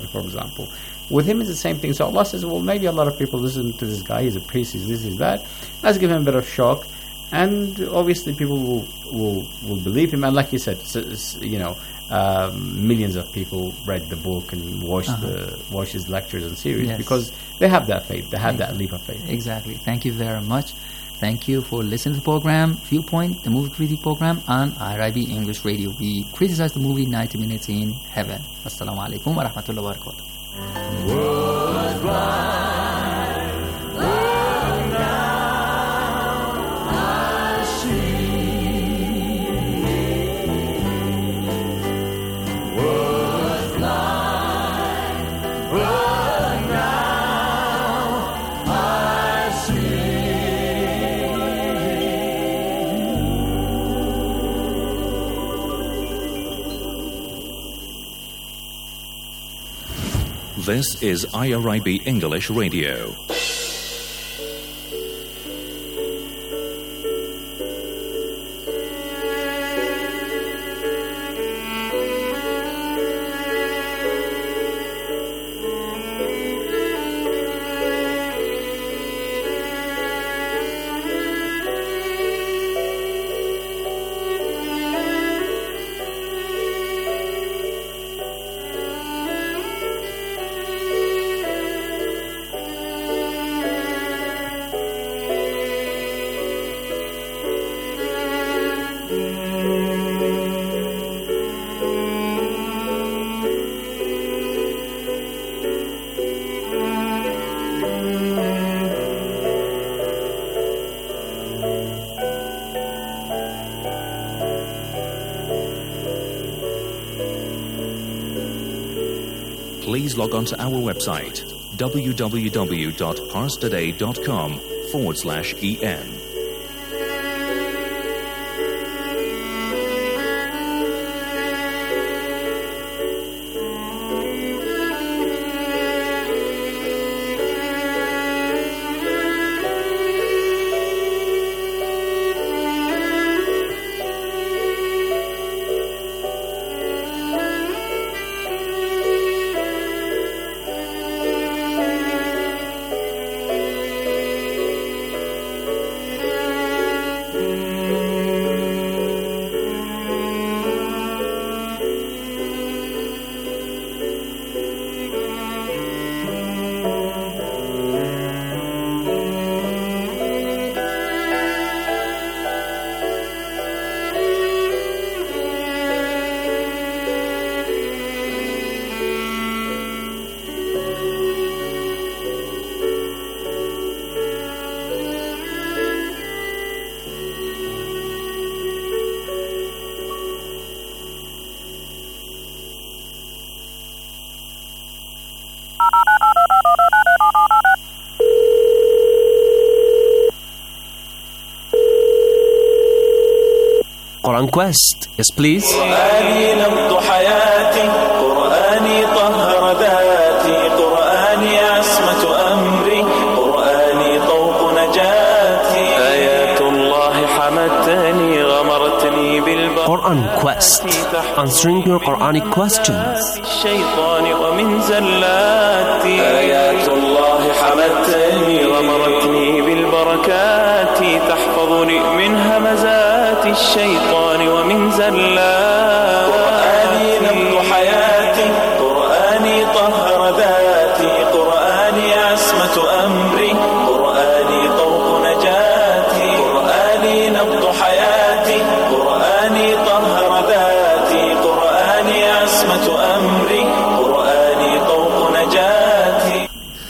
for example. With him, it's the same thing. So Allah says, well, maybe a lot of people listen to this guy. He's a priest. He's this, he's that. Let's give him a bit of shock. And obviously people will believe him. And like you said, millions of people read the book and watched his lectures and series because they have that faith. They have that leap of faith. Exactly. Thank you very much. Thank you for listening to the program Viewpoint, the movie critic program on IRIB English Radio. We criticize the movie 90 Minutes in Heaven. Assalamu alaikum wa rahmatullahi wa barakatuh. This is IRIB English Radio. Please log on to our website www.parstoday.com/en. Quran Quest. Yes, please. قرآني نبض حياتي قرآني طهر ذاتي قرآني عصمة أمري قرآني طوق نجاتي آيات الله حمتني غمرتني بالبر Quran Quest. Answering your Quranic questions. الشيطان ومن زلاتي آيات الله حمتني غمرتني بالبركات تحفظني من همزات الشيطان ومن زلات قرآني نبض حياتي قرآني طهر ذاتي قرآني عصمة أمري قرآني طوق نجاتي قرآني نبض حياتي قرآني طهر ذاتي قرآني عصمة أمري قرآني طوق نجاتي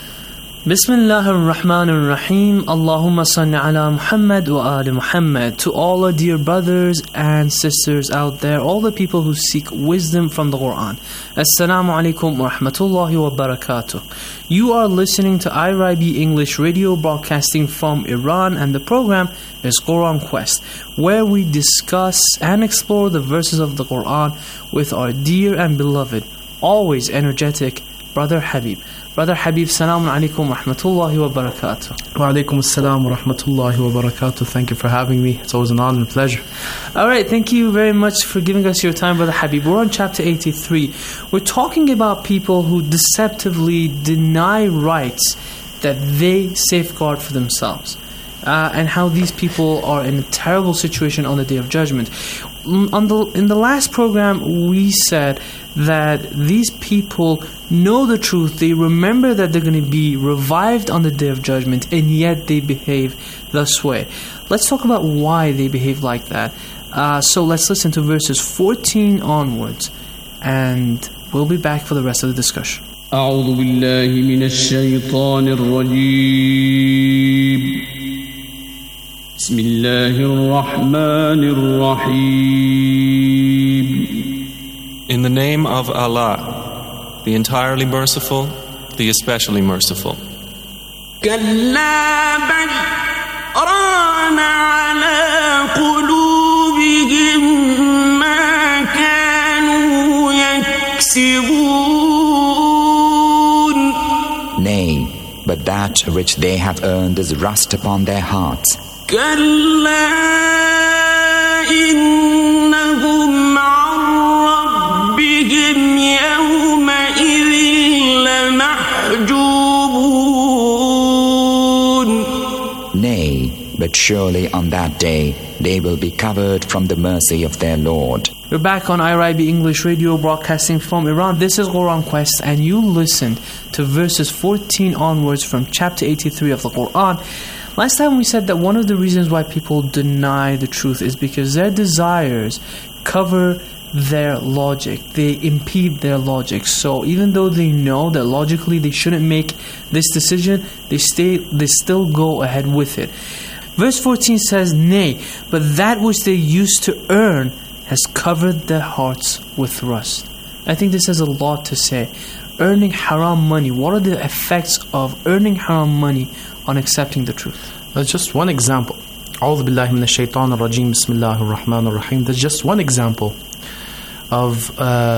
Bismillah ar-Rahman ar-Rahim. Allahumma salli ala Muhammad wa ali Muhammad. To all our dear brothers and sisters out there, all the people who seek wisdom from the Quran. Assalamu alaikum wa rahmatullahi wa barakatuh. You are listening to IRIB English Radio, broadcasting from Iran, and the program is Quran Quest, where we discuss and explore the verses of the Quran with our dear and beloved always energetic Brother Habib. Brother Habib, Assalamu alaikum wa rahmatullahi wa barakatuh. Wa alaikum assalam wa rahmatullahi wa barakatuh. Thank you for having me. It's always an honor and pleasure. Alright, thank you very much for giving us your time, Brother Habib. We're on chapter 83. We're talking about people who deceptively deny rights that they safeguard for themselves. And how these people are in a terrible situation on the Day of Judgment. In the last program, we said that these people know the truth, they remember that they're going to be revived on the Day of Judgment, and yet they behave this way. Let's talk about why they behave like that. So let's listen to verses 14 onwards, and we'll be back for the rest of the discussion. أعوذ بالله من الشيطان الرجيم بسم الله الرحمن الرحيم. In the name of Allah, the entirely merciful, the especially merciful. كلا بل ران على قلوبهم ما كانوا يكسبون. Nay, but that which they have earned is rust upon their hearts. كلا إنهم عن ربهم يومئذ لمحجوبون. Nay, but surely on that day they will be covered from the mercy of their Lord. We're back on IRIB English Radio, broadcasting from Iran. This is Quran Quest, and you listened to verses 14 onwards from chapter 83 of the Quran. Last time we said that one of the reasons why people deny the truth is because their desires cover their logic. They impede their logic. So even though they know that logically they shouldn't make this decision, they still go ahead with it. Verse 14 says, Nay, but that which they used to earn has covered their hearts with rust. I think this has a lot to say. Earning haram money. What are the effects of earning haram money on accepting the truth? That's just one example. A'udhu billahi minash shaitanir rajim. Bismillahir rahmanir rahim. That's just one example of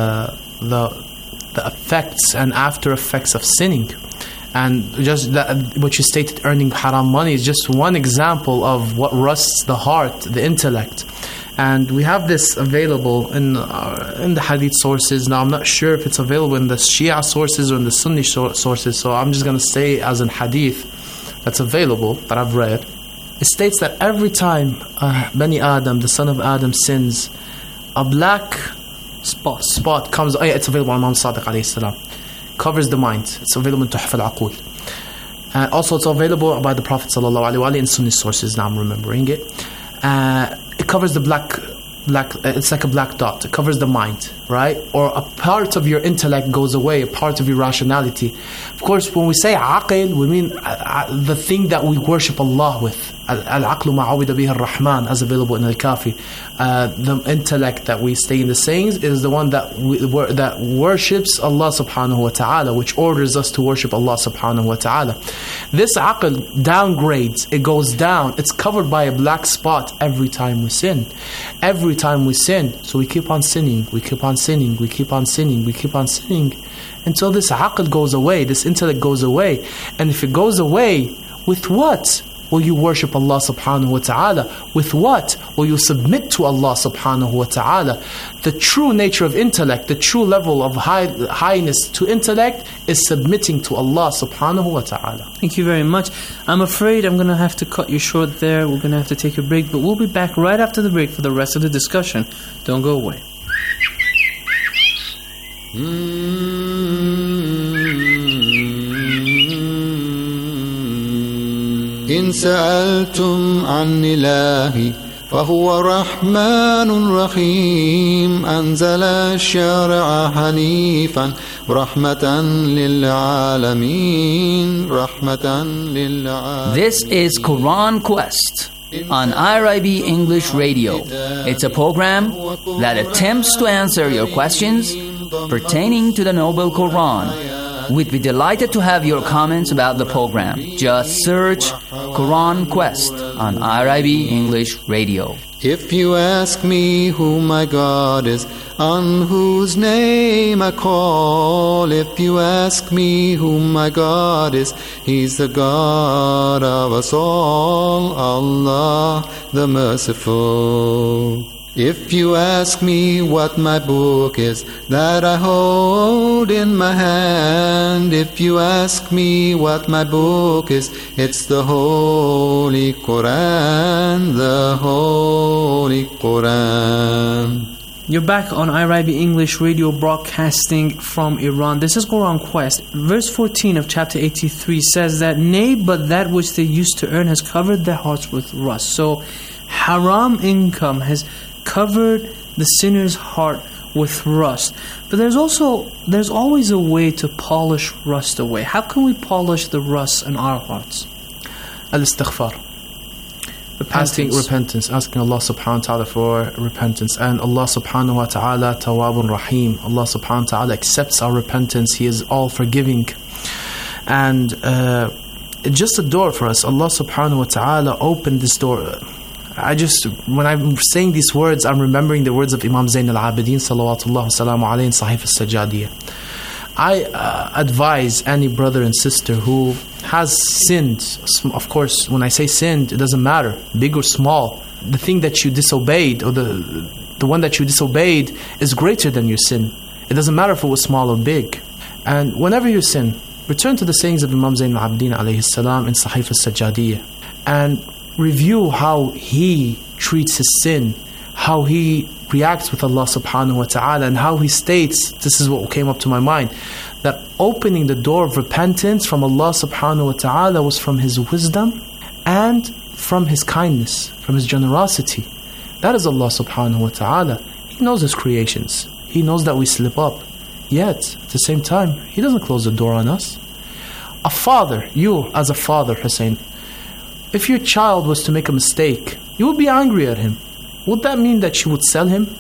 the effects and after effects of sinning. And just that, what you stated, earning haram money, is just one example of what rusts the heart, the intellect. And we have this available in the hadith sources. Now, I'm not sure if it's available in the Shia sources or in the Sunni sources, so I'm just going to say as in hadith that's available, that I've read. It states that every time Bani Adam, the son of Adam, sins, a black spot comes. It's available on Imam Sadiq alayhi salam. Covers the mind. It's available in Tuhf al-Aqul. Also, it's available by the Prophet sallallahu alaihi wasallam in Sunni sources. Now I'm remembering it. It covers the black. It's like a black dot. It covers the mind, right? Or a part of your intellect goes away, a part of your rationality. Of course, when we say aqil, we mean the thing that we worship Allah with. Al-aqlu ma'awida bihi ar-Rahman, as available in Al-Kafi. The intellect that we stay in the sayings is the one that that worships Allah subhanahu wa ta'ala, which orders us to worship Allah subhanahu wa ta'ala. This aql downgrades, it goes down, it's covered by a black spot every time we sin. Every time we sin, so we keep on sinning, we keep on sinning, we keep on sinning, we keep on sinning, until this aql goes away, this intellect goes away. And if it goes away, with what will you worship Allah subhanahu wa ta'ala? With what will you submit to Allah subhanahu wa ta'ala? The true nature of intellect, the true level of highness to intellect is submitting to Allah subhanahu wa ta'ala. Thank you very much. I'm afraid I'm going to have to cut you short there. We're going to have to take a break, but we'll be back right after the break for the rest of the discussion. Don't go away. إن سألتم عن إلهي فهو رحمن رحيم أنزل الشرع حنيفا رحمة للعالمين رحمة للعالمين. This is Quran Quest on IRIB English Radio. It's a program that attempts to answer your questions pertaining to the Noble Quran We'd be delighted to have your comments about the program. Just search Quran Quest on IRIB English Radio. If you ask me who my God is, on whose name I call, if you ask me who my God is, He's the God of us all, Allah the Merciful. If you ask me what my book is that I hold in my hand, if you ask me what my book is, it's the Holy Quran, the Holy Quran. You're back on IRIB English Radio, broadcasting from Iran. This is Quran Quest. Verse 14 of chapter 83 says that, nay, but that which they used to earn has covered their hearts with rust. So haram income has covered the sinner's heart with rust. But there's always a way to polish rust away. How can we polish the rust in our hearts? Al-istighfar. Repentance, asking Allah subhanahu wa ta'ala for repentance. And Allah subhanahu wa ta'ala tawwabun rahim. Allah subhanahu wa ta'ala accepts our repentance. He is all forgiving. And it's just a door for us. Allah subhanahu wa ta'ala opened this door. When I'm saying these words, I'm remembering the words of Imam Zayn al-Abidin salawatullah salamu alayhi in Sahif al-Sajjadiyah. I advise any brother and sister who has sinned. Of course, when I say sinned, it doesn't matter, big or small. The thing that you disobeyed, or the one that you disobeyed, is greater than your sin. It doesn't matter if it was small or big. And whenever you sin, return to the sayings of Imam Zayn al-Abidin alayhi salam in Sahif al-Sajjadiyah, and review how he treats his sin, how he reacts with Allah subhanahu wa ta'ala, and how he states, this is what came up to my mind, that opening the door of repentance from Allah subhanahu wa ta'ala was from His wisdom and from His kindness, from His generosity. That is Allah subhanahu wa ta'ala. He knows His creations. He knows that we slip up. Yet, at the same time, He doesn't close the door on us. A father, you as a father, Hussein, if your child was to make a mistake, you would be angry at him. Would that mean that you would sell him?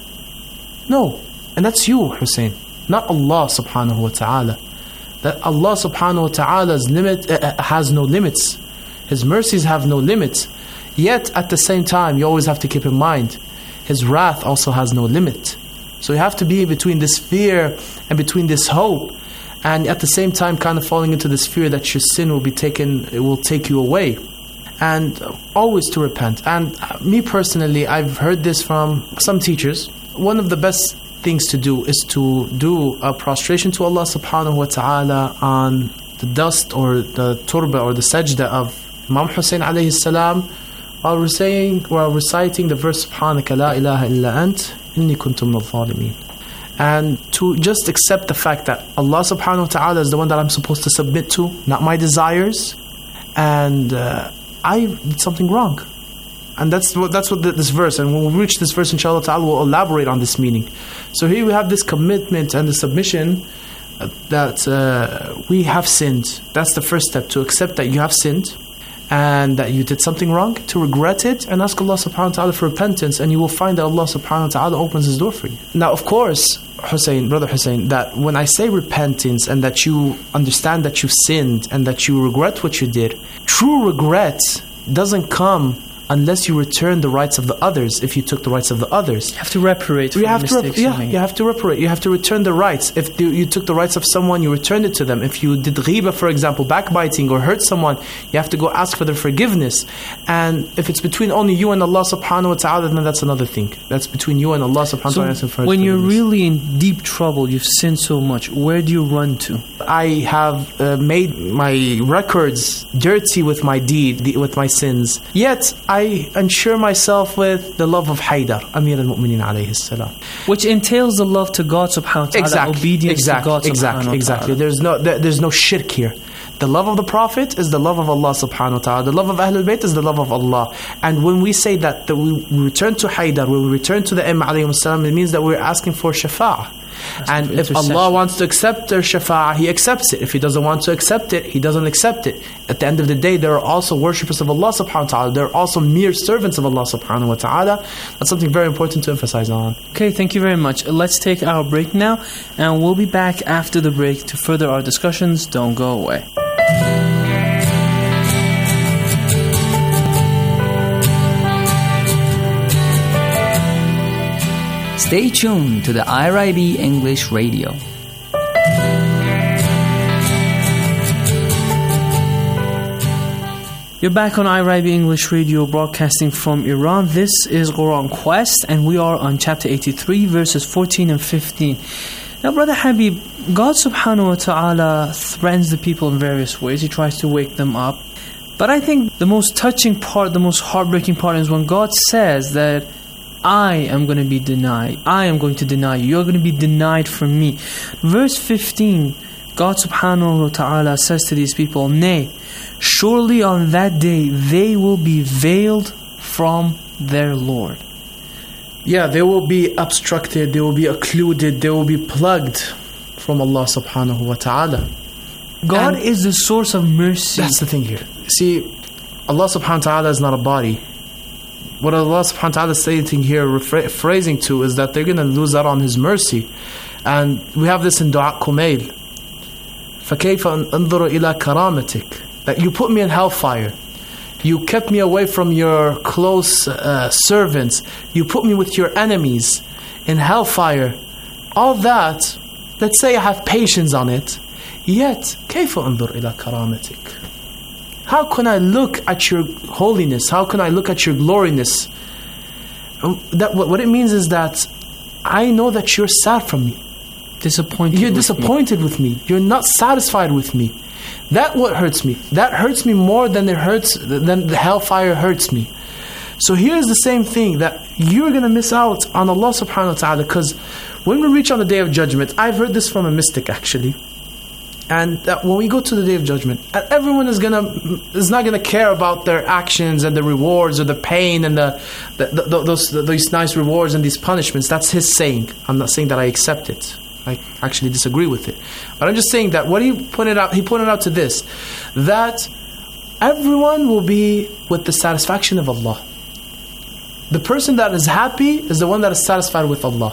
No. And that's you, Hussein, not Allah subhanahu wa ta'ala. That Allah subhanahu wa ta'ala's limit has no limits. His mercies have no limits. Yet at the same time, you always have to keep in mind, His wrath also has no limit. So you have to be between this fear and between this hope, and at the same time kind of falling into this fear that your sin will be taken, it will take you away. And always to repent. And me personally, I've heard this from some teachers. One of the best things to do is to do a prostration to Allah subhanahu wa ta'ala on the dust or the turba or the sajda of Imam Hussein alayhi salam, while reciting the verse Subhanaka la ilaha illa ant inni kuntu minal zalimin. And to just accept the fact that Allah subhanahu wa ta'ala is the one that I'm supposed to submit to, not my desires, and I did something wrong. And that's what this verse, and when we reach this verse, inshallah ta'ala, we'll elaborate on this meaning. So here we have this commitment and the submission that we have sinned. That's the first step, to accept that you have sinned and that you did something wrong, to regret it and ask Allah subhanahu wa ta'ala for repentance, and you will find that Allah subhanahu wa ta'ala opens His door for you. Now, of course, Brother Hussein, that when I say repentance and that you understand that you sinned and that you regret what you did, true regret doesn't come unless you return the rights of the others. If you took the rights of the others, you have to reparate for mistakes. You have to reparate. You have to return the rights. If you took the rights of someone, you returned it to them. If you did ghiba, for example, backbiting, or hurt someone, you have to go ask for their forgiveness. And if it's between only you and Allah subhanahu wa ta'ala, then that's another thing. That's between you and Allah subhanahu wa ta'ala. So when you're really in deep trouble, you've sinned so much, where do you run to? I have made my records dirty with my deed, with my sins. Yet I ensure myself with the love of Haydar, Amir al-Mu'mineen alayhi salam, which entails the love to God subhanahu wa ta'ala, obedience to God subhanahu wa ta'ala. There's no shirk here. The love of the Prophet is the love of Allah subhanahu wa ta'ala. The love of Ahlul Bayt is the love of Allah. And when we say that we return to Haydar, when we return to the Imam alayhi salam, it means that we're asking for shafa'ah. And if Allah wants to accept their shafa'ah, He accepts it. If He doesn't want to accept it, He doesn't accept it. At the end of the day, there are also worshippers of Allah subhanahu wa ta'ala. There are also mere servants of Allah subhanahu wa ta'ala. That's something very important to emphasize on. Okay, thank you very much. Let's take our break now, and we'll be back after the break to further our discussions. Don't go away. Stay tuned to the IRIB English Radio. You're back on IRIB English Radio, broadcasting from Iran. This is Quran Quest, and we are on chapter 83, verses 14 and 15. Now, Brother Habib, God subhanahu wa ta'ala threatens the people in various ways. He tries to wake them up. But I think the most touching part, the most heartbreaking part is when God says that I am going to be denied. I am going to deny you. You're going to be denied from me. Verse 15, God subhanahu wa ta'ala says to these people, nay, surely on that day they will be veiled from their Lord. Yeah, they will be obstructed, they will be occluded, they will be plugged from Allah subhanahu wa ta'ala. God is the source of mercy. That's the thing here. See, Allah subhanahu wa ta'ala is not a body. What Allah subhanahu wa ta'ala is saying here, phrasing to, is that they're going to lose out on His mercy. And we have this in Dua Kumail. فَكَيْفَ أَنْظُرُ إِلَىٰ كَرَامَتِكَ. That you put me in hellfire. You kept me away from your close servants. You put me with your enemies in hellfire. All that, let's say I have patience on it. Yet, كَيْفَ أَنْظُرُ إِلَىٰ كَرَامَتِكَ. How can I look at your holiness? How can I look at your gloriness? What it means is that I know that you're sad from me. You're disappointed with me. You're not satisfied with me. That what hurts me. That hurts me more than the hellfire hurts me. So here's the same thing, that you're going to miss out on Allah subhanahu wa ta'ala, because when we reach on the Day of Judgment, I've heard this from a mystic actually, and that when we go to the Day of Judgment, everyone is not gonna care about their actions and the rewards or the pain and those nice rewards and these punishments. That's his saying. I'm not saying that I accept it. I actually disagree with it. But I'm just saying that what he pointed out to this, that everyone will be with the satisfaction of Allah. The person that is happy is the one that is satisfied with Allah.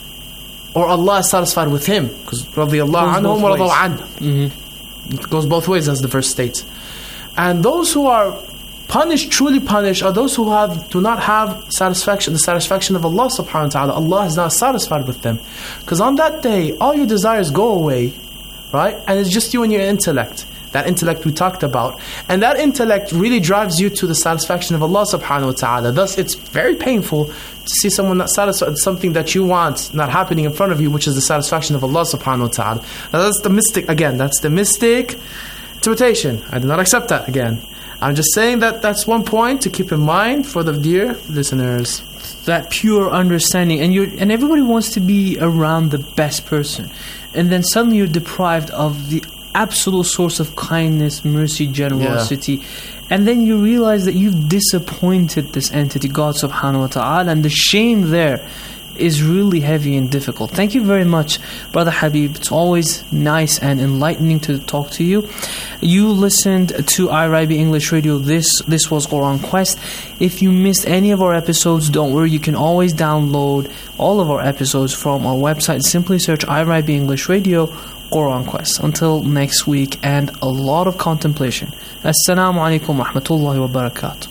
Or Allah is satisfied with him, because radiyallahu anhum wa radu anhu. It goes both ways, as the verse states. And those who are punished, truly punished, are those who do not have satisfaction, the satisfaction of Allah subhanahu wa ta'ala. Allah is not satisfied with them. Because on that day, all your desires go away, right? And it's just you and your intellect. That intellect we talked about. And that intellect really drives you to the satisfaction of Allah subhanahu wa ta'ala. Thus, it's very painful to see someone not satisfied with something that you want not happening in front of you, which is the satisfaction of Allah subhanahu wa ta'ala. Now that's the mystic, again, that's the mystic interpretation. I do not accept that again. I'm just saying that that's one point to keep in mind for the dear listeners. That pure understanding, and everybody wants to be around the best person. And then suddenly you're deprived of the absolute source of kindness, mercy, generosity. Yeah. And then you realize that you've disappointed this entity, God subhanahu wa ta'ala, and the shame there is really heavy and difficult. Thank you very much, Brother Habib. It's always nice and enlightening to talk to you. You listened to IRIB English Radio. This was Quran Quest. If you missed any of our episodes, don't worry. You can always download all of our episodes from our website. Simply search IRIB English Radio, Quran Quest. Until next week, and a lot of contemplation. Assalamu alaikum wa rahmatullahi wa barakatuh.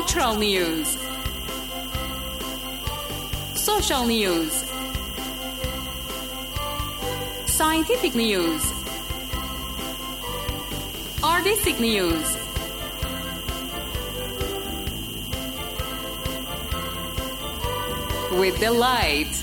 Cultural news. Social news. Scientific news. Artistic news. With delight.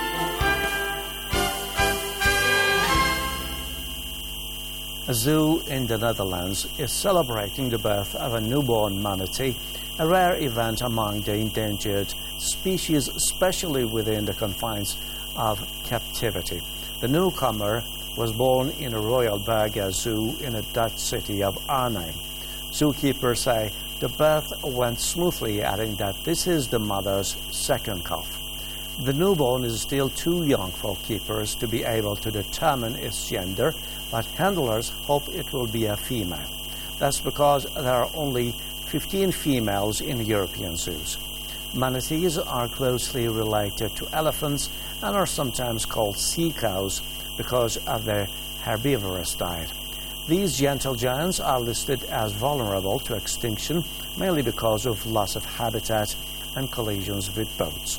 A zoo in the Netherlands is celebrating the birth of a newborn manatee, a rare event among the endangered species, especially within the confines of captivity. The newcomer was born in a Royal Berger Zoo in the Dutch city of Arnhem. Zookeepers say the birth went smoothly, adding that this is the mother's second calf. The newborn is still too young for keepers to be able to determine its gender, but handlers hope it will be a female. That's because there are only 15 females in European zoos. Manatees are closely related to elephants and are sometimes called sea cows because of their herbivorous diet. These gentle giants are listed as vulnerable to extinction, mainly because of loss of habitat and collisions with boats.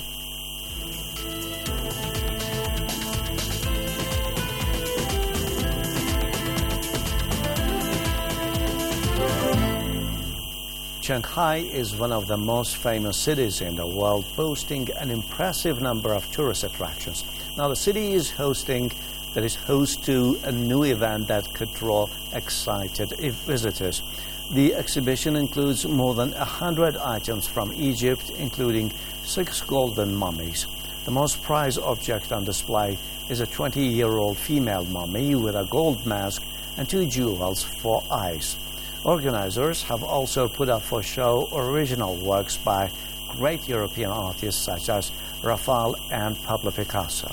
Shanghai is one of the most famous cities in the world, boasting an impressive number of tourist attractions. Now, the city is host to a new event that could draw excited visitors. The exhibition includes more than 100 items from Egypt, including 6 golden mummies. The most prized object on display is a 20-year-old female mummy with a gold mask and 2 jewels for eyes. Organizers have also put up for show original works by great European artists such as Raphael and Pablo Picasso.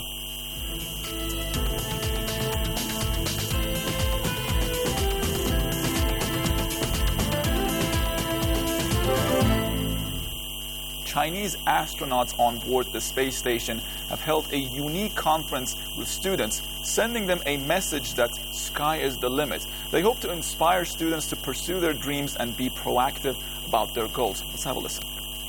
Chinese astronauts on board the space station have held a unique conference with students, sending them a message that sky is the limit. They hope to inspire students to pursue their dreams and be proactive about their goals. Let's have a listen.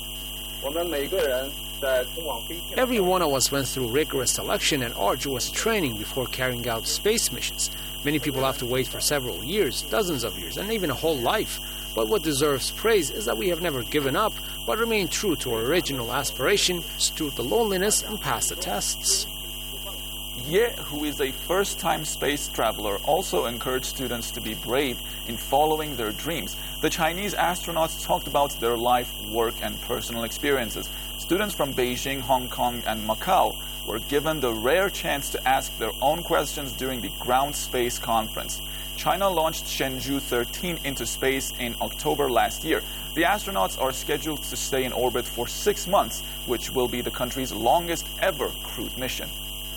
Every one of us went through rigorous selection and arduous training before carrying out space missions. Many people have to wait for several years, dozens of years, and even a whole life. But what deserves praise is that we have never given up, but remained true to our original aspiration, stood the loneliness, and passed the tests. Ye, who is a first-time space traveler, also encouraged students to be brave in following their dreams. The Chinese astronauts talked about their life, work, and personal experiences. Students from Beijing, Hong Kong, and Macau were given the rare chance to ask their own questions during the Ground Space Conference. China launched Shenzhou 13 into space in October last year. The astronauts are scheduled to stay in orbit for 6 months, which will be the country's longest ever crewed mission.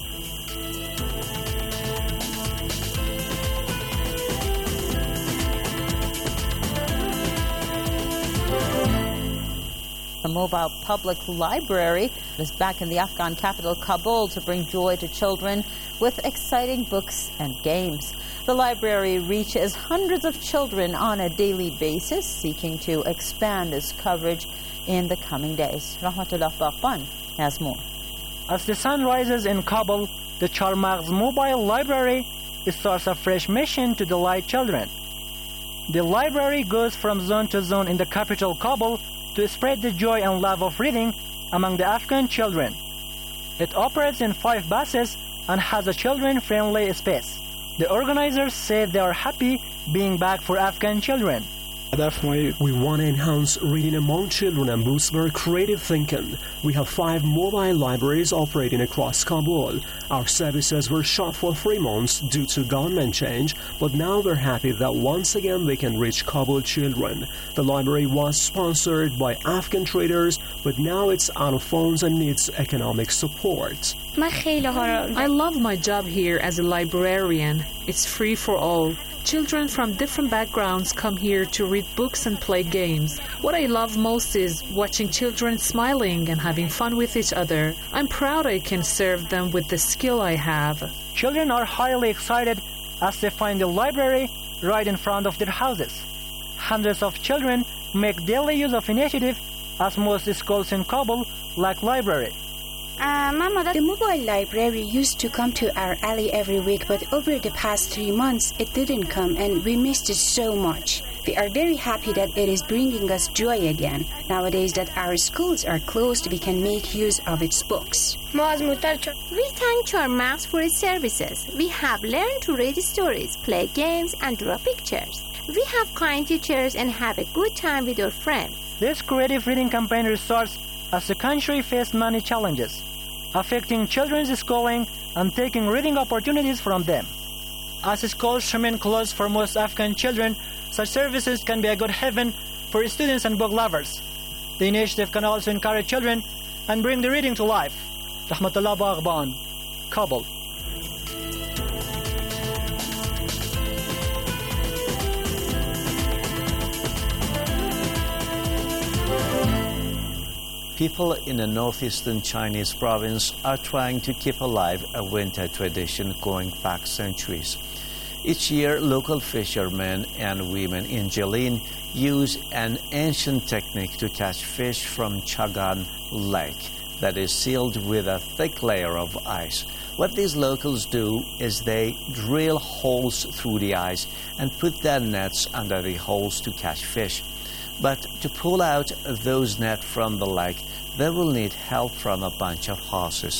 The mobile public library is back in the Afghan capital Kabul to bring joy to children with exciting books and games. The library reaches hundreds of children on a daily basis, seeking to expand its coverage in the coming days. Rahmatullah Baghban has more. As the sun rises in Kabul, the Charmaghz Mobile Library starts a fresh mission to delight children. The library goes from zone to zone in the capital Kabul to spread the joy and love of reading among the Afghan children. It operates in 5 buses and has a children-friendly space. The organizers say they are happy being back for Afghan children. We want to enhance reading among children and boost their creative thinking. We have 5 mobile libraries operating across Kabul. Our services were shut for 3 months due to government change, but now we're happy that once again we can reach Kabul children. The library was sponsored by Afghan traders, but now it's out of funds and needs economic support. I love my job here as a librarian. It's free for all. Children from different backgrounds come here to read books and play games. What I love most is watching children smiling and having fun with each other. I'm proud I can serve them with the skill I have. Children are highly excited as they find the library right in front of their houses. Hundreds of children make daily use of initiative as most schools in Kabul lack library. Mama, the mobile library used to come to our alley every week, but over the past 3 months, it didn't come, and we missed it so much. We are very happy that it is bringing us joy again. Nowadays that our schools are closed, we can make use of its books. We thank Charmax for its services. We have learned to read stories, play games, and draw pictures. We have kind teachers and have a good time with our friends. This creative reading campaign starts as the country faced many challenges, affecting children's schooling and taking reading opportunities from them. As schools remain closed for most Afghan children, such services can be a good haven for students and book lovers. The initiative can also encourage children and bring the reading to life. Rahmatullah Baghban, Kabul. People in the northeastern Chinese province are trying to keep alive a winter tradition going back centuries. Each year, local fishermen and women in Jilin use an ancient technique to catch fish from Chagan Lake that is sealed with a thick layer of ice. What these locals do is they drill holes through the ice and put their nets under the holes to catch fish. But to pull out those nets from the lake, they will need help from a bunch of horses.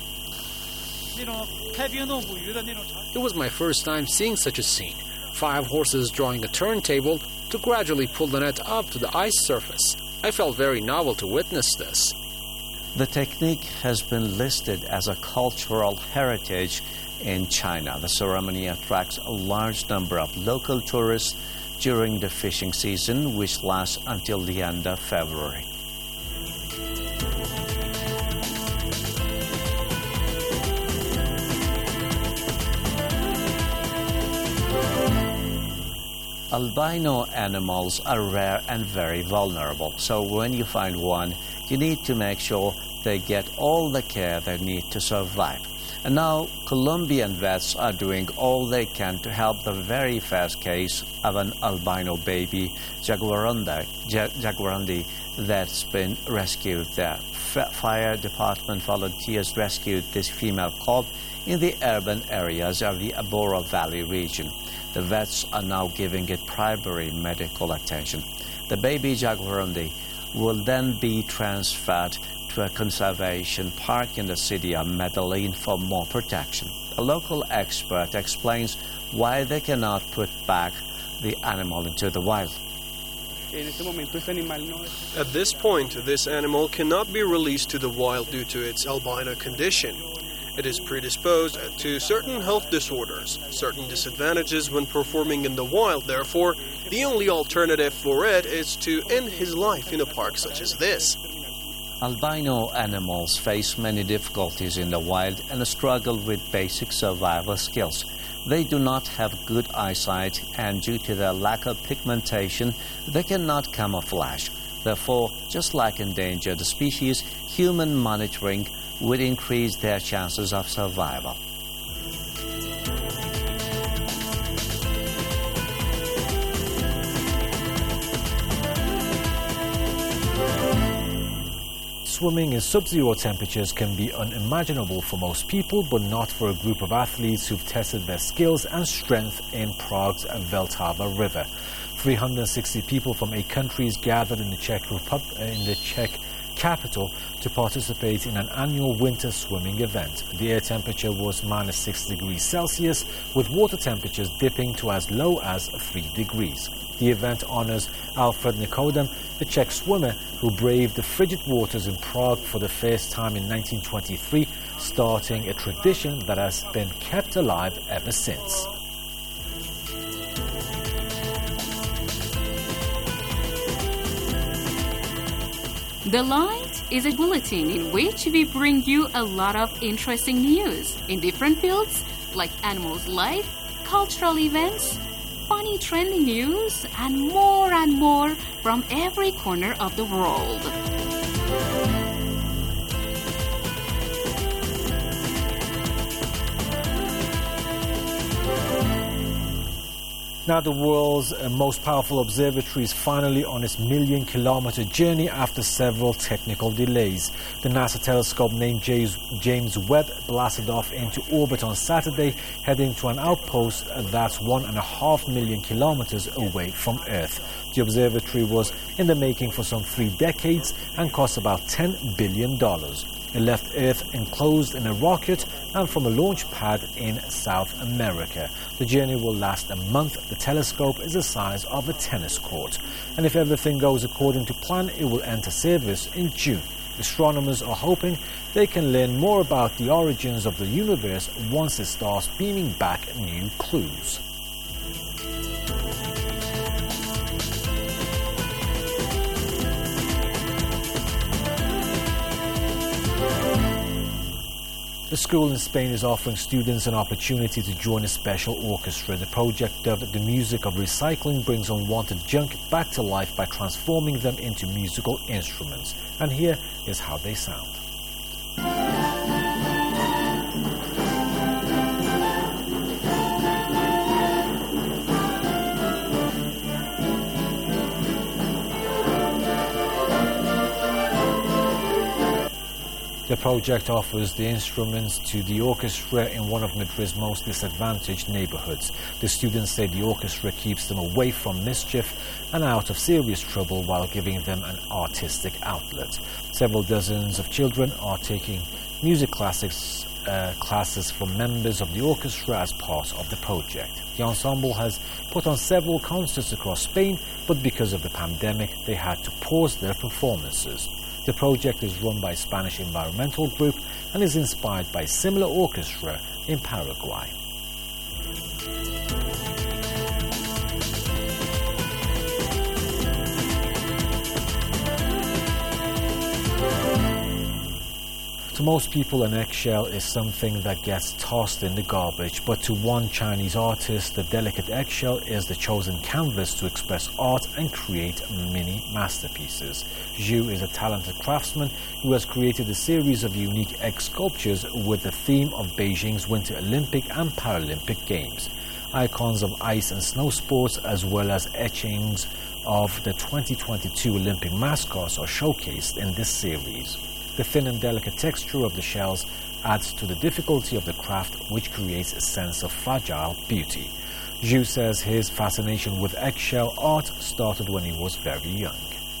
It was my first time seeing such a scene. 5 horses drawing a turntable to gradually pull the net up to the ice surface. I felt very novel to witness this. The technique has been listed as a cultural heritage in China. The ceremony attracts a large number of local tourists during the fishing season, which lasts until the end of February. Albino animals are rare and very vulnerable, so when you find one, you need to make sure they get all the care they need to survive. And now, Colombian vets are doing all they can to help the very first case of an albino baby, jaguarundi, that's been rescued there. Fire department volunteers rescued this female cub in the urban areas of the Abora Valley region. The vets are now giving it primary medical attention. The baby jaguarundi will then be transferred to a conservation park in the city of Medellin for more protection. A local expert explains why they cannot put back the animal into the wild. At this point, this animal cannot be released to the wild due to its albino condition. It is predisposed to certain health disorders, certain disadvantages when performing in the wild. Therefore, the only alternative for it is to end his life in a park such as this. Albino animals face many difficulties in the wild and struggle with basic survival skills. They do not have good eyesight, and due to their lack of pigmentation, they cannot camouflage. Therefore, just like endangered species, human monitoring would increase their chances of survival. Swimming in sub-zero temperatures can be unimaginable for most people, but not for a group of athletes who've tested their skills and strength in Prague's Vltava River. 360 people from 8 countries gathered in the Czech capital to participate in an annual winter swimming event. The air temperature was minus 6 degrees Celsius, with water temperatures dipping to as low as 3 degrees. The event honors Alfred Nikodem, the Czech swimmer who braved the frigid waters in Prague for the first time in 1923, starting a tradition that has been kept alive ever since. The Light is a bulletin in which we bring you a lot of interesting news in different fields like animals' life, cultural events, funny trending news, and more from every corner of the world. Now the world's most powerful observatory is finally on its million-kilometer journey after several technical delays. The NASA telescope named James Webb blasted off into orbit on Saturday, heading to an outpost that's 1.5 million kilometers away from Earth. The observatory was in the making for some 3 decades and cost about $10 billion. It left Earth enclosed in a rocket and from a launch pad in South America. The journey will last a month. The telescope is the size of a tennis court. And if everything goes according to plan, it will enter service in June. Astronomers are hoping they can learn more about the origins of the universe once it starts beaming back new clues. The school in Spain is offering students an opportunity to join a special orchestra. The project dubbed The Music of Recycling brings unwanted junk back to life by transforming them into musical instruments. And here is how they sound. The project offers the instruments to the orchestra in one of Madrid's most disadvantaged neighborhoods. The students say the orchestra keeps them away from mischief and out of serious trouble while giving them an artistic outlet. Several dozens of children are taking music classes from members of the orchestra as part of the project. The ensemble has put on several concerts across Spain, but because of the pandemic, they had to pause their performances. The project is run by a Spanish environmental group and is inspired by a similar orchestra in Paraguay. To most people, an eggshell is something that gets tossed in the garbage, but to one Chinese artist, the delicate eggshell is the chosen canvas to express art and create mini masterpieces. Zhu is a talented craftsman who has created a series of unique egg sculptures with the theme of Beijing's Winter Olympic and Paralympic Games. Icons of ice and snow sports, as well as etchings of the 2022 Olympic mascots, are showcased in this series. The thin and delicate texture of the shells adds to the difficulty of the craft, which creates a sense of fragile beauty. Zhu says his fascination with eggshell art started when he was very young.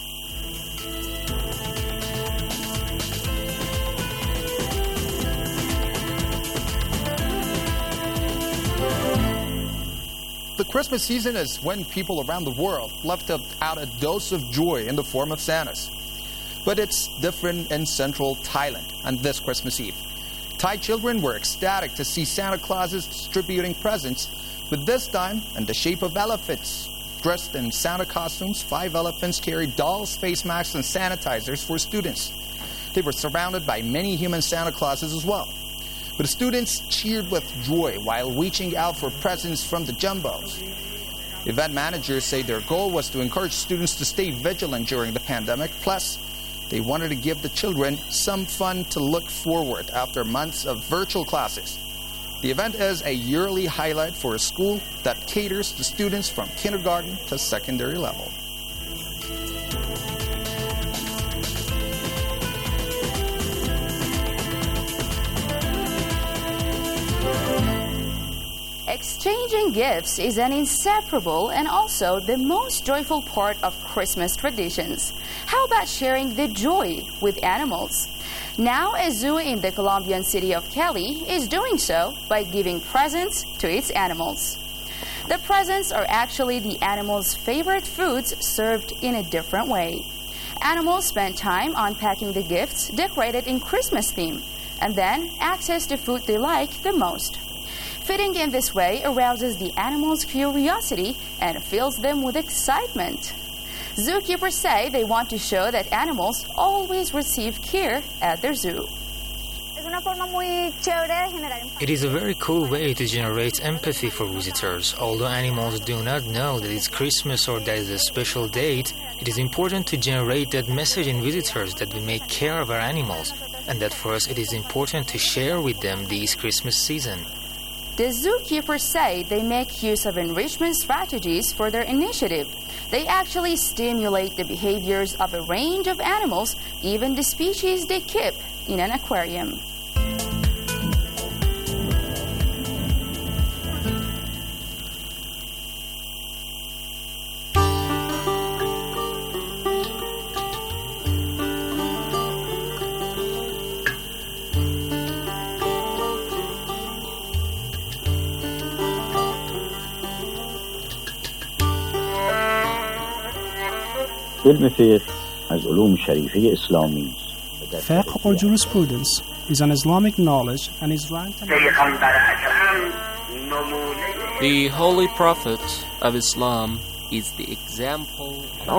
The Christmas season is when people around the world left out a dose of joy in the form of Santas. But it's different in central Thailand on this Christmas Eve. Thai children were ecstatic to see Santa Clauses distributing presents, but this time in the shape of elephants. Dressed in Santa costumes, 5 elephants carried dolls, face masks, and sanitizers for students. They were surrounded by many human Santa Clauses as well. But the students cheered with joy while reaching out for presents from the jumbos. Event managers say their goal was to encourage students to stay vigilant during the pandemic, plus they wanted to give the children some fun to look forward after months of virtual classes. The event is a yearly highlight for a school that caters to students from kindergarten to secondary level. Exchanging gifts is an inseparable and also the most joyful part of Christmas traditions. How about sharing the joy with animals? Now, a zoo in the Colombian city of Cali is doing so by giving presents to its animals. The presents are actually the animals' favorite foods served in a different way. Animals spend time unpacking the gifts decorated in Christmas theme and then access the food they like the most. Feeding in this way arouses the animals' curiosity and fills them with excitement. Zookeepers say they want to show that animals always receive care at their zoo. It is a very cool way to generate empathy for visitors. Although animals do not know that it's Christmas or that it's a special date, it is important to generate that message in visitors that we make care of our animals, and that for us it is important to share with them this Christmas season. The zookeepers say they make use of enrichment strategies for their initiative. They actually stimulate the behaviors of a range of animals, even the species they keep in an aquarium. علم فقه از علوم شریفه اسلامی است. Fiqh or jurisprudence is an Islamic knowledge and is ranked The Holy Prophet of Islam is the example.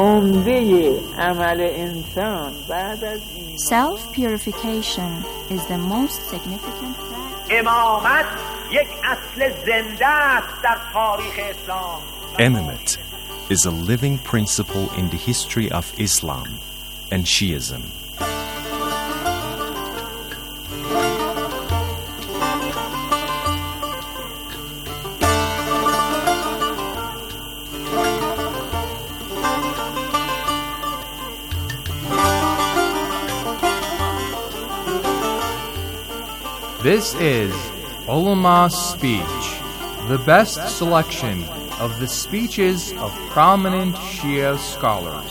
Self-purification is the most significant امامت یک اصل زنده است در تاریخ اسلام. Imamate is a living principle in the history of Islam and Shiism. This is Ulama's Speech, the best selection of the speeches of prominent Shia scholars.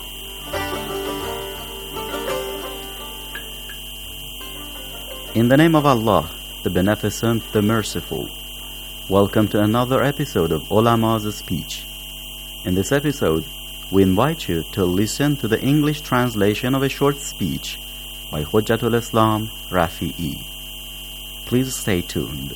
In the name of Allah, the Beneficent, the Merciful, welcome to another episode of Ulama's Speech. In this episode, we invite you to listen to the English translation of a short speech by Hujjatul Islam Rafi'i. Please stay tuned.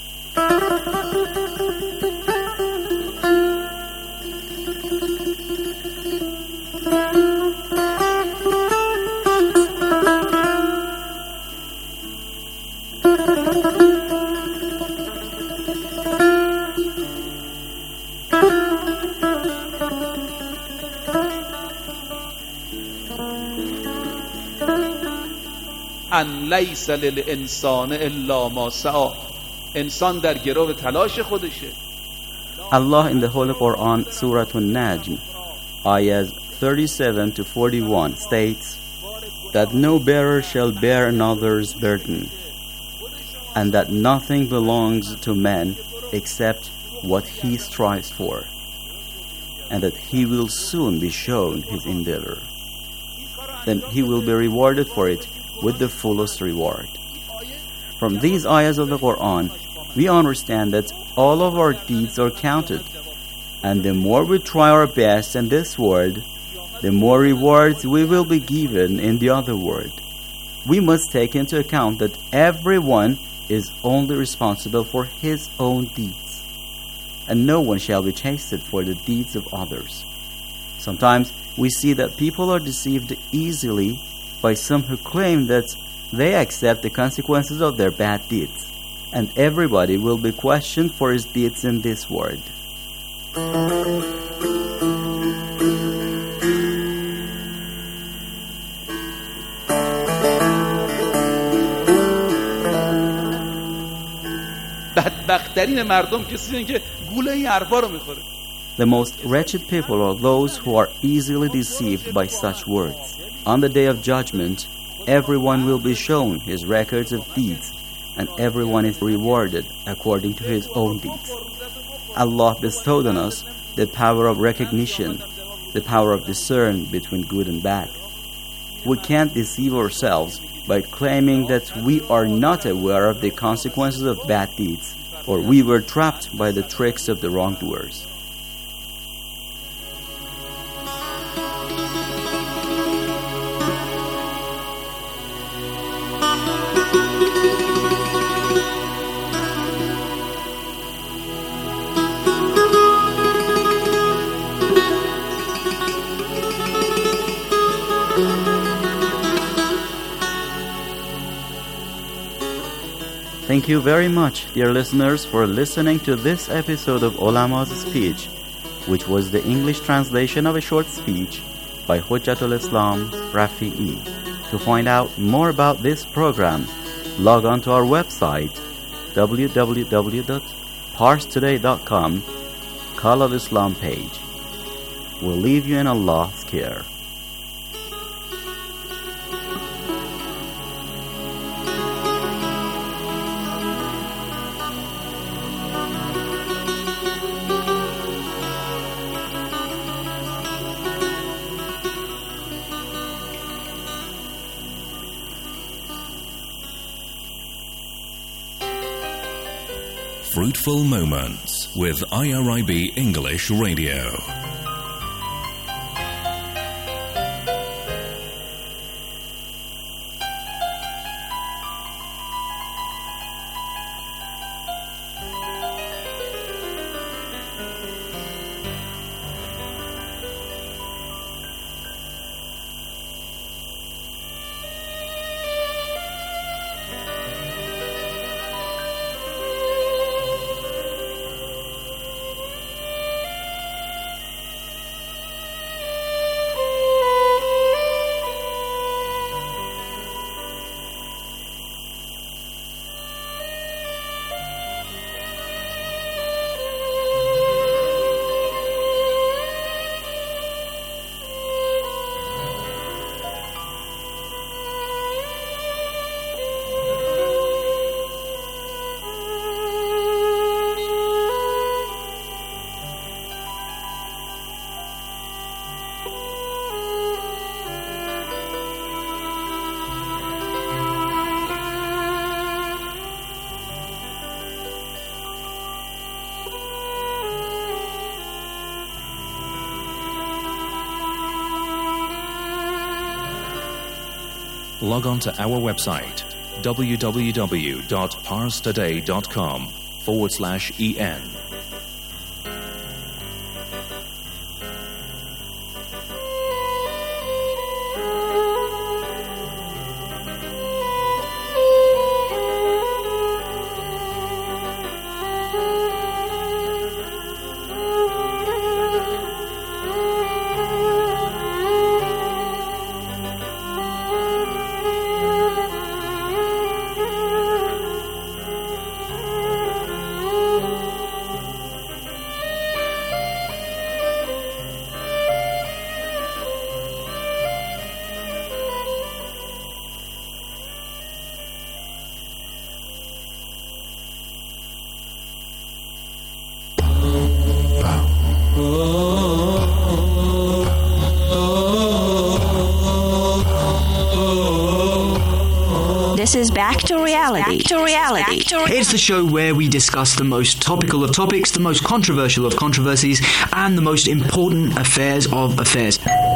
ان لیس للانسان الا ما سعی. انسان در گرو تلاش خودشه. Allah in the Holy Quran, Surah An-Najm, ayahs 37 to 41 states that no bearer shall bear another's burden, and that nothing belongs to man except what he strives for, and that he will soon be shown his endeavor. Then he will be rewarded for it with the fullest reward. From these ayahs of the Quran, we understand that all of our deeds are counted, and the more we try our best in this world, the more rewards we will be given in the other world. We must take into account that everyone is only responsible for his own deeds, and no one shall be chastened for the deeds of others. Sometimes we see that people are deceived easily by some who claim that they accept the consequences of their bad deeds, and everybody will be questioned for his deeds in this world. بدبخت‌ترین مردم کسیه که گوله این حرفا رو میخوره. The most wretched people are those who are easily deceived by such words. On the day of judgment, everyone will be shown his records of deeds, and everyone is rewarded according to his own deeds. Allah bestowed on us the power of recognition, the power of discern between good and bad. We can't deceive ourselves by claiming that we are not aware of the consequences of bad deeds, or we were trapped by the tricks of the wrongdoers. Thank you very much, dear listeners, for listening to this episode of Ulama's Speech, which was the English translation of a short speech by Hujjatul Islam Rafi'i. To find out more about this program, log on to our website www.parstoday.com, Call of Islam page. We'll leave you in Allah's care. Fruitful Moments with IRIB English Radio. Log on to our website www.parstoday.com/en. This is Back to Reality. It's the show where we discuss the most topical of topics, the most controversial of controversies, and the most important affairs of affairs.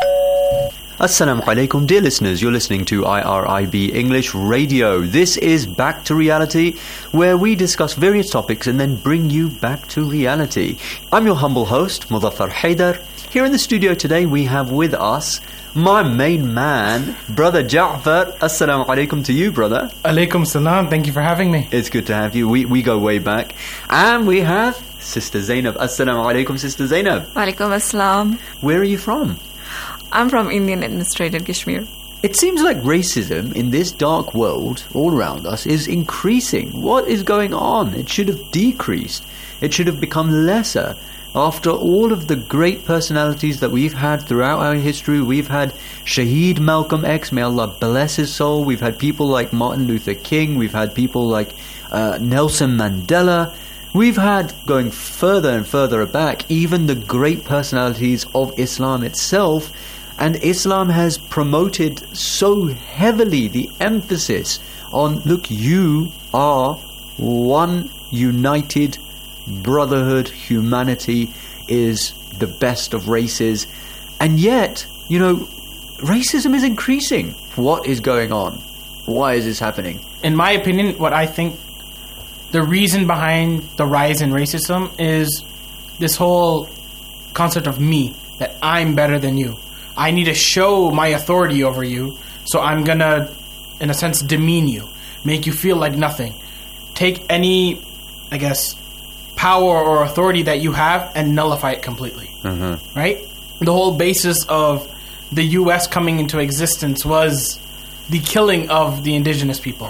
Assalamu alaikum, dear listeners. You're listening to IRIB English Radio. This is Back to Reality, where we discuss various topics and then bring you back to reality. I'm your humble host, Muzaffar Haidar. Here in the studio today, we have with us my main man, Brother Ja'far. Assalamu alaikum to you, brother. Alaikum salam. Thank you for having me. It's good to have you. We go way back. And we have Sister Zainab. Assalamu alaikum, Sister Zainab. Walaikum assalam. Where are you from? I'm from Indian administrated Kashmir. It seems like racism in this dark world all around us is increasing. What is going on? It should have decreased. It should have become lesser. After all of the great personalities that we've had throughout our history, we've had Shaheed Malcolm X, may Allah bless his soul. We've had people like Martin Luther King. We've had people like Nelson Mandela. We've had, going further and further back, even the great personalities of Islam itself. And Islam has promoted so heavily the emphasis on, look, you are one united brotherhood. Humanity is the best of races. And yet, you know, racism is increasing. What is going on? Why is this happening? In my opinion, what I think the reason behind the rise in racism is this whole concept of me, that I'm better than you. I need to show my authority over you, so I'm gonna, in a sense, demean you, make you feel like nothing. Take any, I guess, power or authority that you have and nullify it completely. Right? The whole basis of the U.S. coming into existence was the killing of the indigenous people.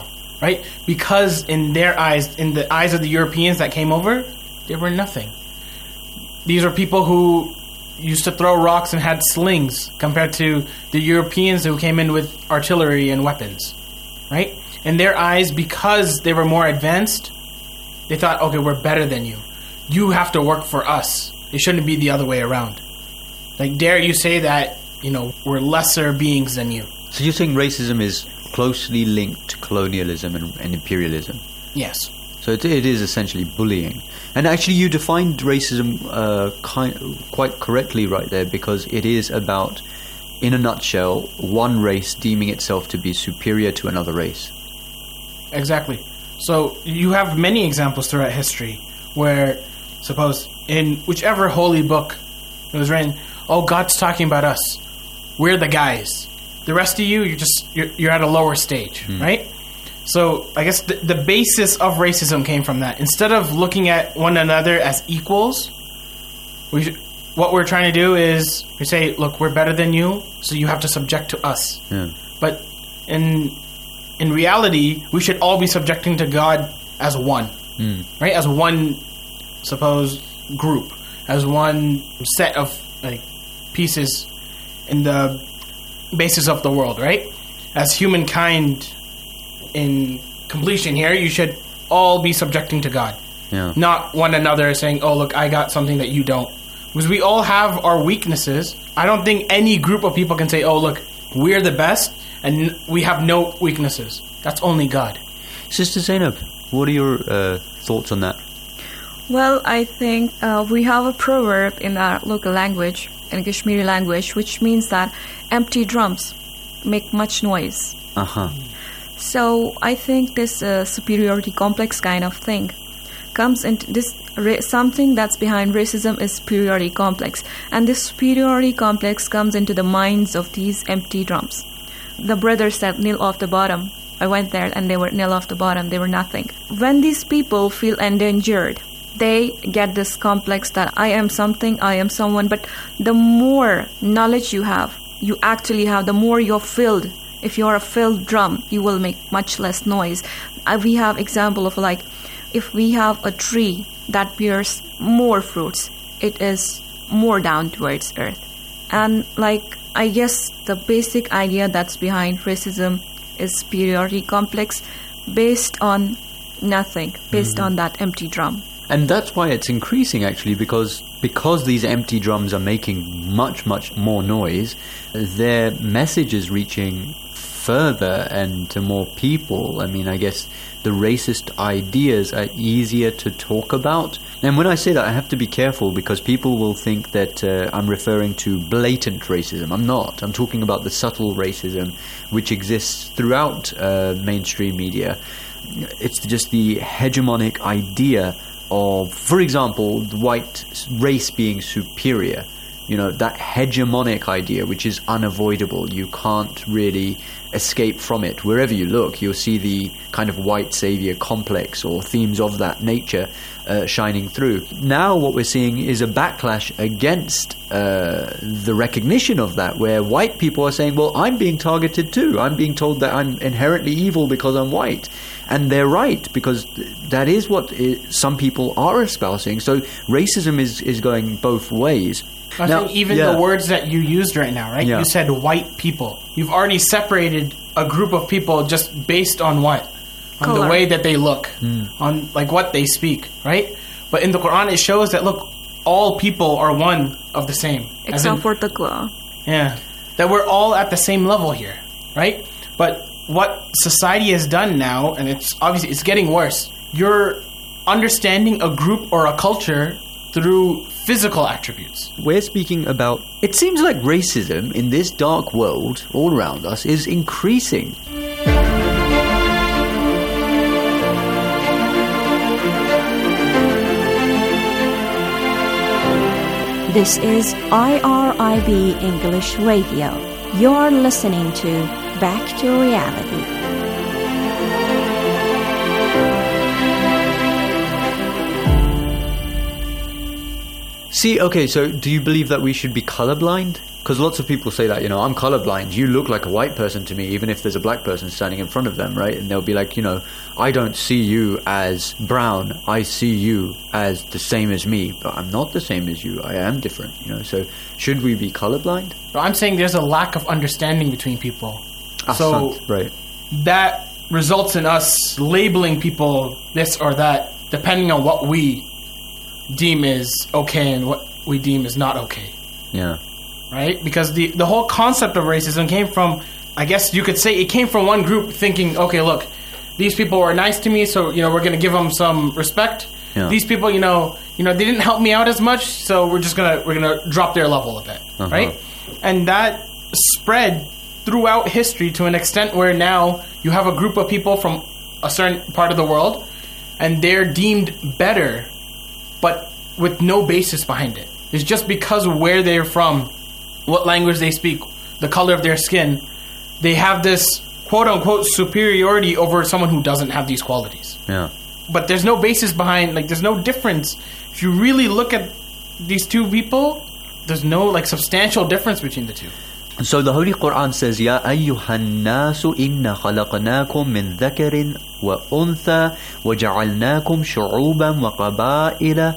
right? Because in their eyes, in the eyes of the Europeans that came over, they were nothing. These are people who used to throw rocks and had slings compared to the Europeans who came in with artillery and weapons, right? In their eyes, because they were more advanced, they thought, okay, we're better than you. You have to work for us. It shouldn't be the other way around. Like, dare you say that, we're lesser beings than you. So you're saying racism is closely linked to colonialism and imperialism? Yes. So it is essentially bullying. And actually you defined racism quite correctly right there, because it is about, in a nutshell, one race deeming itself to be superior to another race. Exactly. So you have many examples throughout history where, suppose, in whichever holy book it was written, oh, God's talking about us. We're the guys. The rest of you, you're at a lower stage, right? So I guess the basis of racism came from that. Instead of looking at one another as equals, what we're trying to do is we say, look, we're better than you, so you have to subject to us. Yeah. But in reality, we should all be subjecting to God as one, right? As one, suppose, group, as one set of pieces in the basis of the world, right? As humankind in completion here, you should all be subjecting to God. Yeah. Not one another saying, oh, look, I got something that you don't. Because we all have our weaknesses. I don't think any group of people can say, oh, look, we're the best and we have no weaknesses. That's only God. Sister Zainab, what are your thoughts on that? Well, I think we have a proverb in our local language, in Kashmiri language, which means that empty drums make much noise. Uh-huh. So I think this superiority complex kind of thing comes into this. Something that's behind racism is superiority complex, and this superiority complex comes into the minds of these empty drums. The brothers said nil off the bottom. I went there and they were nil off the bottom. They were nothing. When these people feel endangered, they get this complex that I am something, I am someone. But the more knowledge you actually have, the more you're filled. If you're a filled drum, you will make much less noise. We have example of if we have a tree that bears more fruits, it is more down towards earth. And I guess the basic idea that's behind racism is superiority complex based on nothing, based on that empty drum. And that's why it's increasing, actually, because these empty drums are making much, much more noise, their message is reaching further and to more people. I mean, I guess the racist ideas are easier to talk about. And when I say that, I have to be careful, because people will think that I'm referring to blatant racism. I'm not. I'm talking about the subtle racism which exists throughout mainstream media. It's just the hegemonic idea of, for example, the white race being superior. That hegemonic idea, which is unavoidable. You can't really escape from it. Wherever you look, you'll see the kind of white savior complex or themes of that nature shining through. Now what we're seeing is a backlash against the recognition of that, where white people are saying, well, I'm being targeted too. I'm being told that I'm inherently evil because I'm white. And they're right, because that is what some people are espousing. So racism is going both ways. I think even the words that you used right now, right? Yeah. You said white people. You've already separated a group of people just based on what? On Color. The way that they look, on what they speak, right? But in the Quran it shows that, look, all people are one of the same. Except for taqwa. Yeah. That we're all at the same level here, right? But what society has done now, and it's getting worse, you're understanding a group or a culture through physical attributes. We're speaking about, it seems like racism in this dark world all around us is increasing. This is IRIB English Radio. You're listening to Back to Reality. See, okay, so do you believe that we should be colorblind? Because lots of people say that, you know, I'm colorblind. You look like a white person to me, even if there's a black person standing in front of them, right? And they'll be like, you know, I don't see you as brown. I see you as the same as me, but I'm not the same as you. I am different, you know. So should we be colorblind? I'm saying there's a lack of understanding between people. So right. that results in us labeling people this or that, depending on what we deem is okay and what we deem is not okay. Yeah. Right? Because the whole concept of racism came from, I guess you could say, it came from one group thinking, okay, look, these people were nice to me, so, you know, we're going to give them some respect. Yeah. These people, you know, they didn't help me out as much, so we're gonna drop their level a bit, right? And that spread throughout history to an extent where now you have a group of people from a certain part of the world, and they're deemed better, but with no basis behind it. It's just because of where they're from, what language they speak, the color of their skin, they have this quote-unquote superiority over someone who doesn't have these qualities. Yeah. But there's no basis behind, like, there's no difference. If you really look at these two people, there's no, like, substantial difference between the two. So the Holy Quran says, Ya ayyuhan nasu inna khalaqnakum min dhakarin wa untha wa ja'alnakum shu'uban wa qaba'ila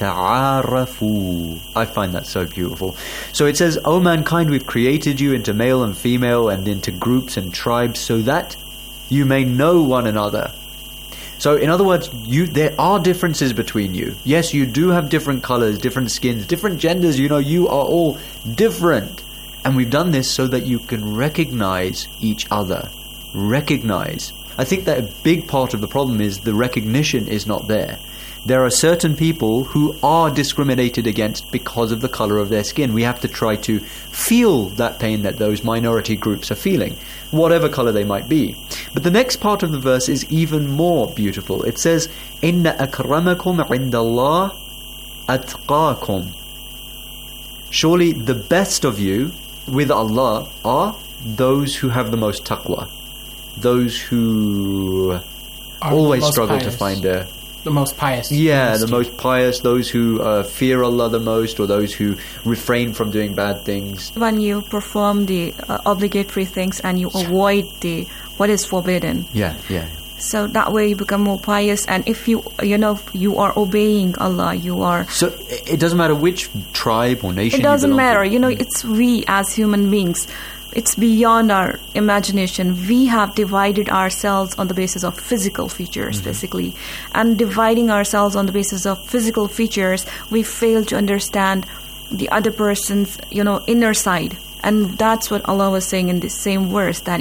lita'arafu. I find that so beautiful. So it says, O mankind, we've created you into male and female and into groups and tribes so that you may know one another. So in other words, there are differences between you. Yes, you do have different colors, different skins, different genders. You know, you are all different. And we've done this so that you can recognize each other. Recognize. I think that a big part of the problem is the recognition is not there. There are certain people who are discriminated against because of the color of their skin. We have to try to feel that pain that those minority groups are feeling, whatever color they might be. But the next part of the verse is even more beautiful. It says, Inna akramakum indallah atqakum. Surely the best of you with Allah are those who have the most taqwa, those who always struggle to find the most pious. Yeah, the most pious, those who fear Allah the most, or those who refrain from doing bad things. When you perform the obligatory things and you avoid what is forbidden. Yeah. So that way you become more pious, and if you are obeying Allah, you are. So it doesn't matter which tribe or nation. It doesn't matter. It's we as human beings. It's beyond our imagination. We have divided ourselves on the basis of physical features, basically, and dividing ourselves on the basis of physical features, we fail to understand the other person's, inner side. And that's what Allah was saying in this same verse, that,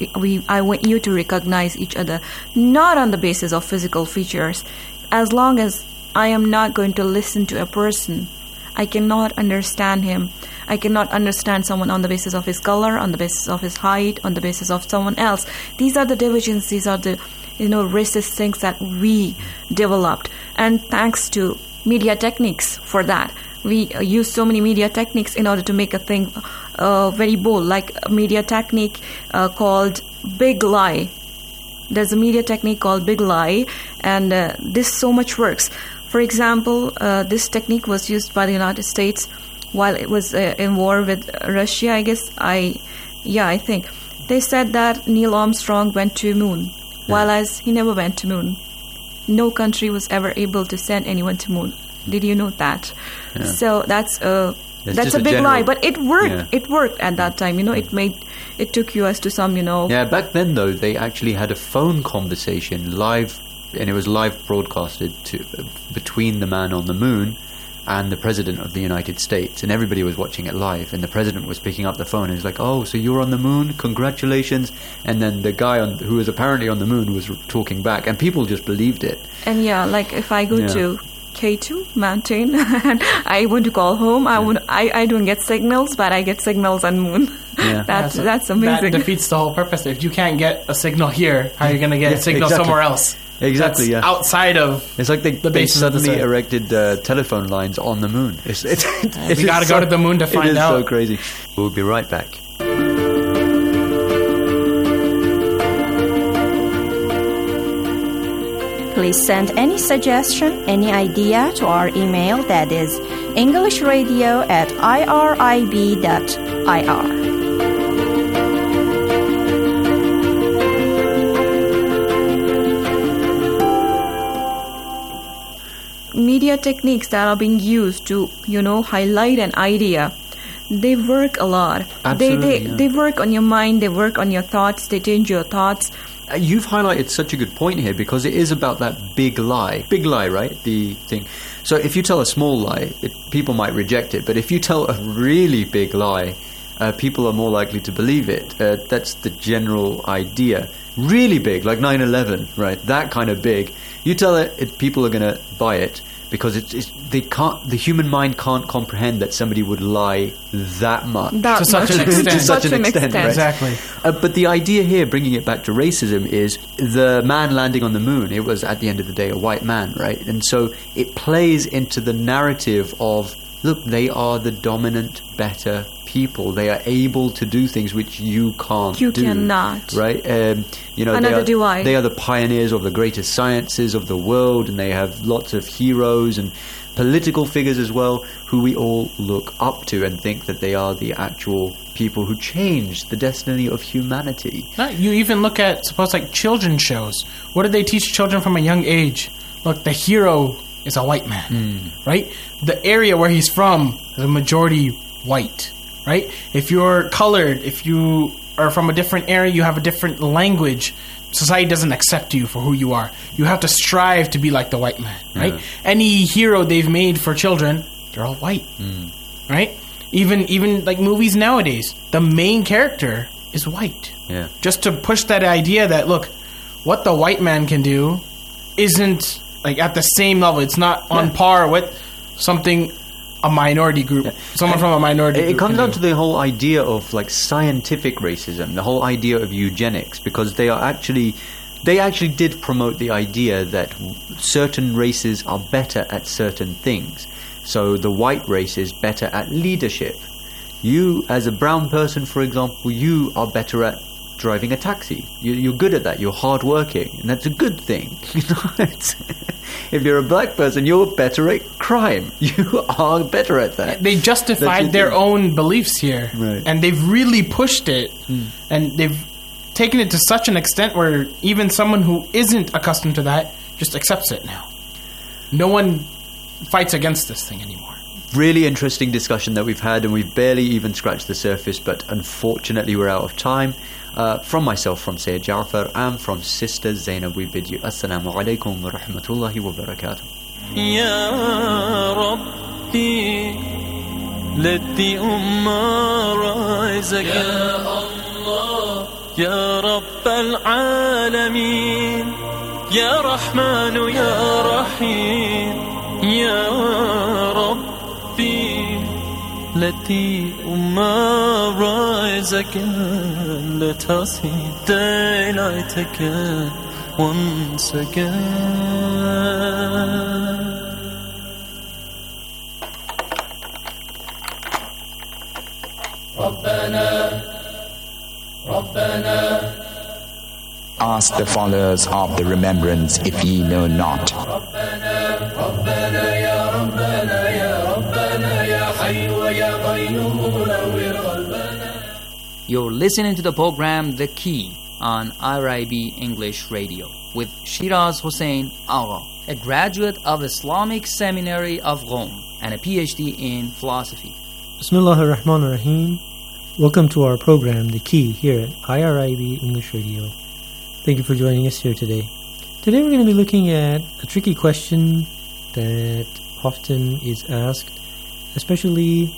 I want you to recognize each other, not on the basis of physical features. As long as I am not going to listen to a person, I cannot understand him. I cannot understand someone on the basis of his color, on the basis of his height, on the basis of someone else. These are the divisions, these are the, racist things that we developed. And thanks to media techniques for that. We use so many media techniques in order to make a thing very bold, like a media technique called Big Lie. There's a media technique called Big Lie, and this so much works. For example, this technique was used by the United States while it was in war with Russia, I guess. I think. They said that Neil Armstrong went to moon, while as he never went to moon. No country was ever able to send anyone to moon. Did you know that? Yeah. So that's a big lie, but it worked. Yeah. It worked at that time. It took us to some. Yeah, back then though, they actually had a phone conversation live, and it was live broadcasted between the man on the moon and the president of the United States, and everybody was watching it live. And the president was picking up the phone and he was like, "Oh, so you're on the moon? Congratulations!" And then the guy who was apparently on the moon was talking back, and people just believed it. And like if I go to K2 mountain and I want to call home, I don't get signals, but I get signals on moon. Yeah. That's amazing. That defeats the whole purpose. If you can't get a signal here, how are you going to get a signal somewhere else? Exactly. That's outside of it's like they suddenly erected telephone lines on the moon. We got to go to the moon to find out. It is so crazy. We'll be right back. Please send any suggestion, any idea to our email, that is English Radio at irib.ir. Media techniques that are being used to, highlight an idea, they work a lot. Absolutely, they work on your mind, they work on your thoughts, they change your thoughts. You've highlighted such a good point here, because it is about that big lie, right? The thing. So if you tell a small lie, people might reject it, but if you tell a really big lie, people are more likely to believe it. That's the general idea. Really big, like 9/11, right? That kind of big. You tell it, people are going to buy it, because the human mind can't comprehend that somebody would lie that much. To such an extent. Right? Exactly. But the idea here, bringing it back to racism, is the man landing on the moon. It was, at the end of the day, a white man, right? And so it plays into the narrative of, look, they are the dominant, better people. They are able to do things which you can't do. You cannot. Right? Another divide. They are the pioneers of the greatest sciences of the world, and they have lots of heroes and political figures as well, who we all look up to and think that they are the actual people who changed the destiny of humanity. You even look at, suppose, like children's shows. What do they teach children from a young age? Look, the hero is a white man, right? The area where he's from is a majority white, right? If you're colored, if you are from a different area, you have a different language, society doesn't accept you for who you are. You have to strive to be like the white man, right? Yeah. Any hero they've made for children, they're all white, right? Even like movies nowadays, the main character is white. Yeah. Just to push that idea that, look, what the white man can do isn't like at the same level. It's not on par with something a minority group, someone from a minority group. It comes down to the whole idea of like scientific racism, the whole idea of eugenics, because they actually did promote the idea that certain races are better at certain things. So the white race is better at leadership. You, as a brown person, for example, you are better at driving a taxi. You're good at that. You're hardworking, and that's a good thing. If you're a black person, you're better at crime. You are better at that. They justified their own beliefs here, right. And they've really pushed it, and they've taken it to such an extent where even someone who isn't accustomed to that just accepts it now. No one fights against this thing anymore. Really interesting discussion that we've had, and we've barely even scratched the surface, but unfortunately we're out of time. From myself, from Sayyid Ja'far, and from Sister Zainab, we bid you Assalamu alaikum wa rahmatullahi wa barakatuh. Ya Rabbi, let the Ummah rise again. Ya Allah, Ya Rabb al-Alameen, Ya Rahmanu, Ya Rahim, Ya Rabbi. Let the Ummah rise again. Let us see daylight again, once again. Rabbana. Ask the followers of the remembrance if ye know not. You're listening to the program The Key on IRIB English Radio with Shiraz Hussain Agha, a graduate of Islamic Seminary of Rome and a PhD in philosophy. Bismillah ar-Rahman ar-Rahim. Welcome to our program The Key here at IRIB English Radio. Thank you for joining us here today. Today we're going to be looking at a tricky question that often is asked, especially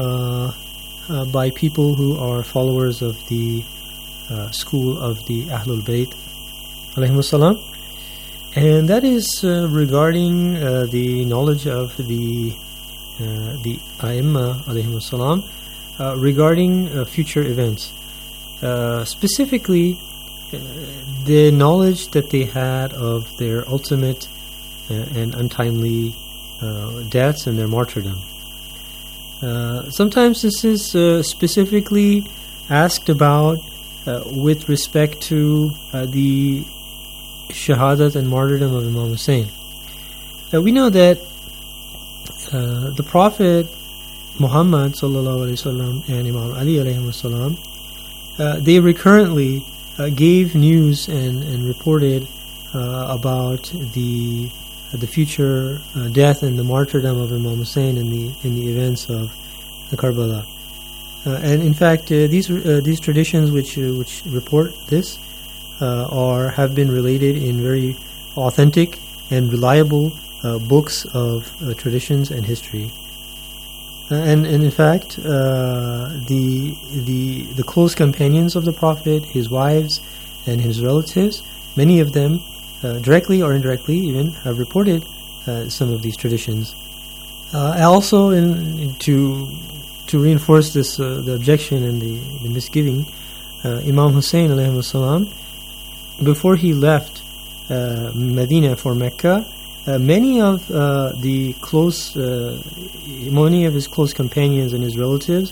by people who are followers of the school of the Ahlul Bayt, alayhimus salam, and that is regarding the knowledge of the A'imma, alayhimus salam, regarding future events. Specifically, the knowledge that they had of their ultimate and untimely deaths and their martyrdom. Sometimes this is specifically asked about with respect to the shahadat and martyrdom of Imam Hussein. We know that the Prophet Muhammad sallallahu alaihi wasallam and Imam Ali alayhi wasallam, they recurrently gave news and reported about the future death and the martyrdom of Imam Hussein in the events of the Karbala. And in fact, these traditions which report this have been related in very authentic and reliable books of traditions and history. And in fact, the close companions of the Prophet, his wives, and his relatives, many of them, directly or indirectly, even have reported some of these traditions. Also, to reinforce this, the objection and the misgiving, Imam Hussein alayhi salam, before he left Medina for Mecca, many of his close companions and his relatives